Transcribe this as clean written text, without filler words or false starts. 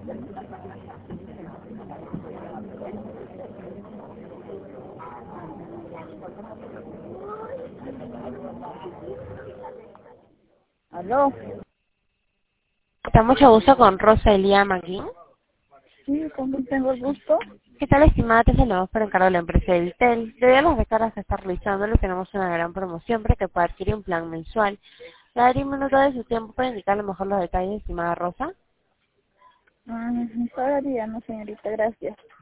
¿Aló? Está mucho gusto con Rosalía Maguín. Sí, ¿con quién tengo el gusto? ¿Qué tal, estimada? Te saludamos por encargo de la empresa de Vitel. Debido a las descargas que está realizando, le tenemos una gran promoción para que pueda adquirir un plan mensual. ¿Le daría un minuto de su tiempo para indicarle mejor los detalles, estimada Rosa? Todavía no, señorita, gracias.